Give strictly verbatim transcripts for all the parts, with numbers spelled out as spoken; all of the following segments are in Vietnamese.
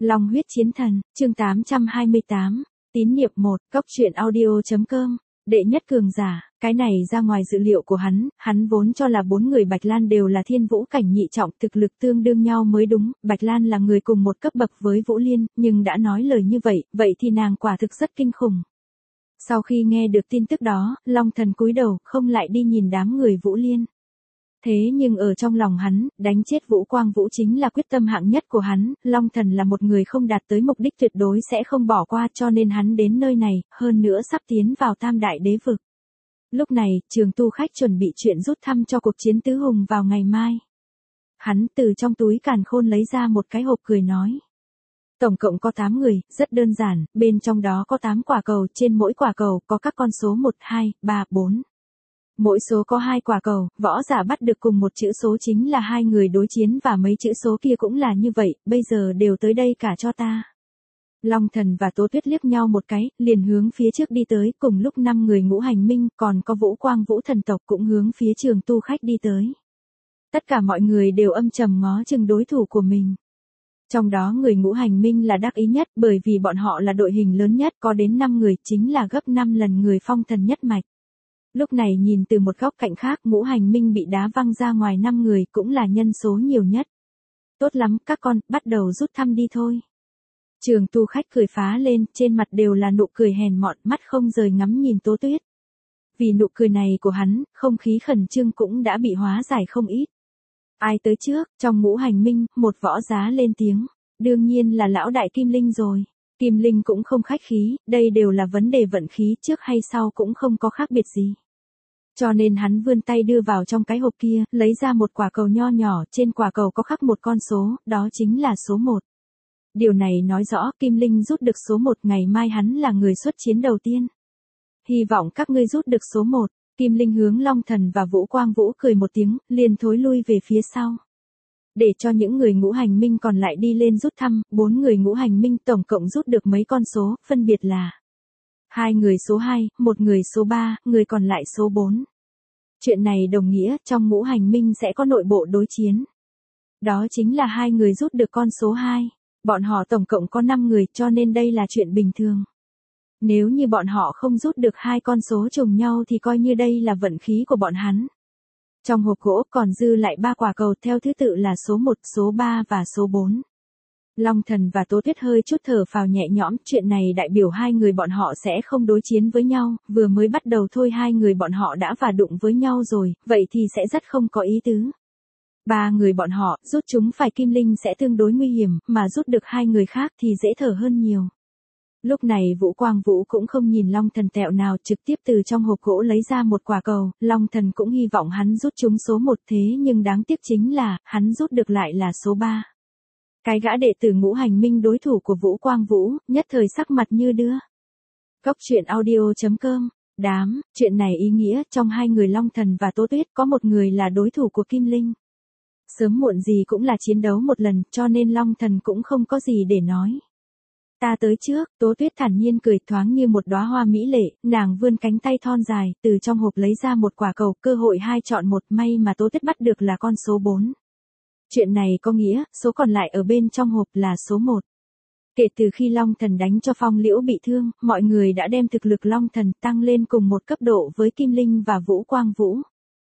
Long huyết chiến thần, chương tám trăm hai mươi tám, tín niệm một, cốc truyện audio.com, đệ nhất cường giả, cái này ra ngoài dự liệu của hắn, hắn vốn cho là bốn người Bạch Lan đều là thiên vũ cảnh nhị trọng thực lực tương đương nhau mới đúng, Bạch Lan là người cùng một cấp bậc với Vũ Liên, nhưng đã nói lời như vậy, vậy thì nàng quả thực rất kinh khủng. Sau khi nghe được tin tức đó, Long Thần cúi đầu, không lại đi nhìn đám người Vũ Liên. Thế nhưng ở trong lòng hắn, đánh chết Vũ Quang Vũ chính là quyết tâm hạng nhất của hắn, Long Thần là một người không đạt tới mục đích tuyệt đối sẽ không bỏ qua cho nên hắn đến nơi này, hơn nữa sắp tiến vào Tam Đại Đế Vực. Lúc này, Trường Tu Khách chuẩn bị chuyện rút thăm cho cuộc chiến tứ hùng vào ngày mai. Hắn từ trong túi càn khôn lấy ra một cái hộp cười nói. Tổng cộng có tám người, rất đơn giản, bên trong đó có tám quả cầu, trên mỗi quả cầu có các con số một, hai, ba, bốn. Mỗi số có hai quả cầu, võ giả bắt được cùng một chữ số chính là hai người đối chiến và mấy chữ số kia cũng là như vậy, bây giờ đều tới đây cả cho ta. Long Thần và Tố Tuyết liếc nhau một cái, liền hướng phía trước đi tới, cùng lúc năm người Ngũ Hành Minh, còn có Vũ Quang Vũ thần tộc cũng hướng phía Trường Tu Khách đi tới. Tất cả mọi người đều âm trầm ngó chừng đối thủ của mình. Trong đó người Ngũ Hành Minh là đắc ý nhất bởi vì bọn họ là đội hình lớn nhất, có đến năm người, chính là gấp năm lần người Phong Thần nhất mạch. Lúc này nhìn từ một góc cạnh khác, Ngũ Hành Minh bị đá văng ra ngoài năm người cũng là nhân số nhiều nhất. Tốt lắm, các con, bắt đầu rút thăm đi thôi. Trường Tu Khách cười phá lên, trên mặt đều là nụ cười hèn mọn, mắt không rời ngắm nhìn Tố Tuyết. Vì nụ cười này của hắn, không khí khẩn trương cũng đã bị hóa giải không ít. Ai tới trước, trong Ngũ Hành Minh, một võ giá lên tiếng. Đương nhiên là lão đại Kim Linh rồi. Kim Linh cũng không khách khí, đây đều là vấn đề vận khí, trước hay sau cũng không có khác biệt gì. Cho nên hắn vươn tay đưa vào trong cái hộp kia, lấy ra một quả cầu nho nhỏ, trên quả cầu có khắc một con số, đó chính là số một. Điều này nói rõ Kim Linh rút được số một, ngày mai hắn là người xuất chiến đầu tiên. Hy vọng các ngươi rút được số một. Kim Linh hướng Long Thần và Vũ Quang Vũ cười một tiếng, liền thối lui về phía sau. Để cho những người Ngũ Hành Minh còn lại đi lên rút thăm, bốn người Ngũ Hành Minh tổng cộng rút được mấy con số, phân biệt là hai người số hai, một người số ba, người còn lại số bốn. Chuyện này đồng nghĩa trong Ngũ Hành Minh sẽ có nội bộ đối chiến. Đó chính là hai người rút được con số hai. Bọn họ tổng cộng có năm người cho nên đây là chuyện bình thường. Nếu như bọn họ không rút được hai con số trùng nhau thì coi như đây là vận khí của bọn hắn. Trong hộp gỗ còn dư lại ba quả cầu theo thứ tự là số một, số ba và số bốn. Long Thần và Tố Tuyết hơi chút thở phào nhẹ nhõm, chuyện này đại biểu hai người bọn họ sẽ không đối chiến với nhau, vừa mới bắt đầu thôi hai người bọn họ đã va đụng với nhau rồi, vậy thì sẽ rất không có ý tứ. Ba người bọn họ, rút chúng phải Kim Linh sẽ tương đối nguy hiểm, mà rút được hai người khác thì dễ thở hơn nhiều. Lúc này Vũ Quang Vũ cũng không nhìn Long Thần tẹo nào, trực tiếp từ trong hộp gỗ lấy ra một quả cầu, Long Thần cũng hy vọng hắn rút chúng số một, thế nhưng đáng tiếc chính là, hắn rút được lại là số ba. Cái gã đệ tử Ngũ Hành Minh đối thủ của Vũ Quang Vũ, nhất thời sắc mặt như đưa. Cốc truyện audio.com, đám, chuyện này ý nghĩa trong hai người Long Thần và Tố Tuyết có một người là đối thủ của Kim Linh. Sớm muộn gì cũng là chiến đấu một lần, cho nên Long Thần cũng không có gì để nói. Ta tới trước, Tố Tuyết thản nhiên cười thoáng như một đóa hoa mỹ lệ, nàng vươn cánh tay thon dài, từ trong hộp lấy ra một quả cầu, cơ hội hai chọn một, may mà Tố Tuyết bắt được là con số bốn. Chuyện này có nghĩa, số còn lại ở bên trong hộp là số một. Kể từ khi Long Thần đánh cho Phong Liễu bị thương, mọi người đã đem thực lực Long Thần tăng lên cùng một cấp độ với Kim Linh và Vũ Quang Vũ.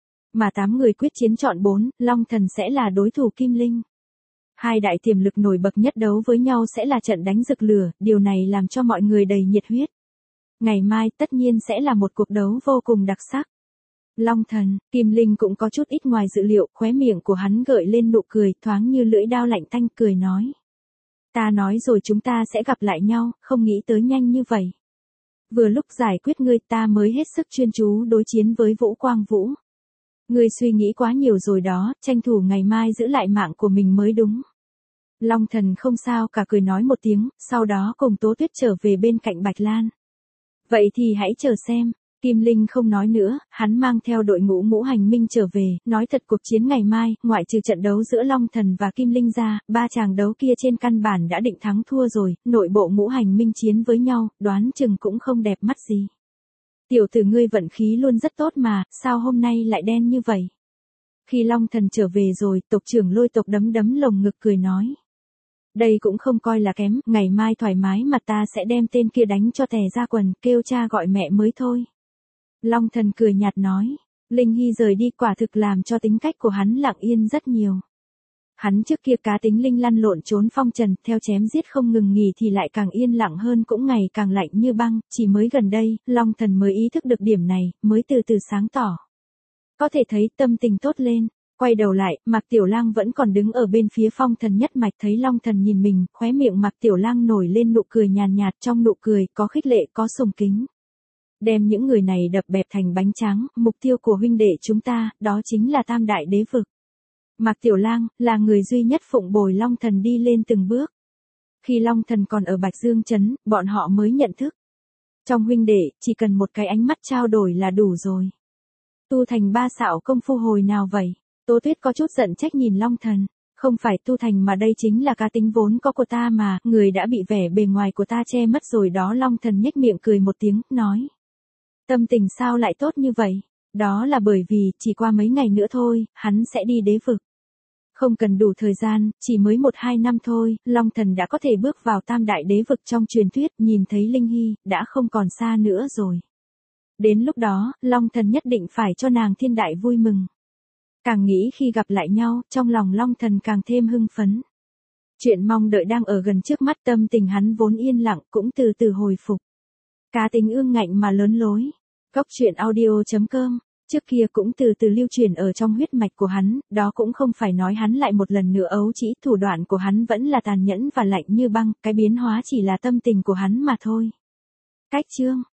Mà tám người quyết chiến chọn bốn, Long Thần sẽ là đối thủ Kim Linh. Hai đại tiềm lực nổi bật nhất đấu với nhau sẽ là trận đánh rực lửa, điều này làm cho mọi người đầy nhiệt huyết. Ngày mai tất nhiên sẽ là một cuộc đấu vô cùng đặc sắc. Long Thần, Kim Linh cũng có chút ít ngoài dự liệu, khóe miệng của hắn gợi lên nụ cười thoáng như lưỡi dao lạnh tanh, cười nói. Ta nói rồi chúng ta sẽ gặp lại nhau, không nghĩ tới nhanh như vậy. Vừa lúc giải quyết ngươi ta mới hết sức chuyên chú đối chiến với Vũ Quang Vũ. Ngươi suy nghĩ quá nhiều rồi đó, tranh thủ ngày mai giữ lại mạng của mình mới đúng. Long Thần không sao cả cười nói một tiếng, sau đó cùng Tố Tuyết trở về bên cạnh Bạch Lan. Vậy thì hãy chờ xem. Kim Linh không nói nữa, hắn mang theo đội ngũ Ngũ Hành Minh trở về, nói thật cuộc chiến ngày mai, ngoại trừ trận đấu giữa Long Thần và Kim Linh ra, ba chàng đấu kia trên căn bản đã định thắng thua rồi, nội bộ Ngũ Hành Minh chiến với nhau, đoán chừng cũng không đẹp mắt gì. Tiểu tử ngươi vận khí luôn rất tốt mà, sao hôm nay lại đen như vậy? Khi Long Thần trở về rồi, tộc trưởng Lôi tộc đấm đấm lồng ngực cười nói. Đây cũng không coi là kém, ngày mai thoải mái mà ta sẽ đem tên kia đánh cho tè ra quần, kêu cha gọi mẹ mới thôi. Long Thần cười nhạt nói. Linh Hy rời đi quả thực làm cho tính cách của hắn lặng yên rất nhiều. Hắn trước kia cá tính linh lăn lộn trốn phong trần, theo chém giết không ngừng nghỉ thì lại càng yên lặng hơn, cũng ngày càng lạnh như băng, chỉ mới gần đây, Long Thần mới ý thức được điểm này, mới từ từ sáng tỏ. Có thể thấy tâm tình tốt lên, quay đầu lại, Mạc Tiểu Lang vẫn còn đứng ở bên phía Phong Thần nhất mạch, thấy Long Thần nhìn mình, khóe miệng Mạc Tiểu Lang nổi lên nụ cười nhàn nhạt, trong nụ cười có khích lệ, có sùng kính. Đem những người này đập bẹp thành bánh tráng, mục tiêu của huynh đệ chúng ta, đó chính là Tam Đại Đế Vực. Mạc Tiểu Lang, là người duy nhất phụng bồi Long Thần đi lên từng bước. Khi Long Thần còn ở Bạch Dương Trấn, bọn họ mới nhận thức. Trong huynh đệ, chỉ cần một cái ánh mắt trao đổi là đủ rồi. Tu thành ba xạo công phu hồi nào vậy? Tố Tuyết có chút giận trách nhìn Long Thần. Không phải tu thành mà đây chính là cá tính vốn có của ta mà, người đã bị vẻ bề ngoài của ta che mất rồi đó. Long Thần nhếch miệng cười một tiếng, nói. Tâm tình sao lại tốt như vậy? Đó là bởi vì, chỉ qua mấy ngày nữa thôi, hắn sẽ đi đế vực. Không cần đủ thời gian, chỉ mới một hai năm thôi, Long Thần đã có thể bước vào Tam Đại Đế Vực trong truyền thuyết, nhìn thấy Linh Hy, đã không còn xa nữa rồi. Đến lúc đó, Long Thần nhất định phải cho nàng thiên đại vui mừng. Càng nghĩ khi gặp lại nhau, trong lòng Long Thần càng thêm hưng phấn. Chuyện mong đợi đang ở gần trước mắt, tâm tình hắn vốn yên lặng cũng từ từ hồi phục. Cá tính ương ngạnh mà lớn lối. Góc truyện audio chấm com. Trước kia cũng từ từ lưu truyền ở trong huyết mạch của hắn, đó cũng không phải nói hắn lại một lần nữa ấu trĩ, thủ đoạn của hắn vẫn là tàn nhẫn và lạnh như băng, cái biến hóa chỉ là tâm tình của hắn mà thôi. Cách chương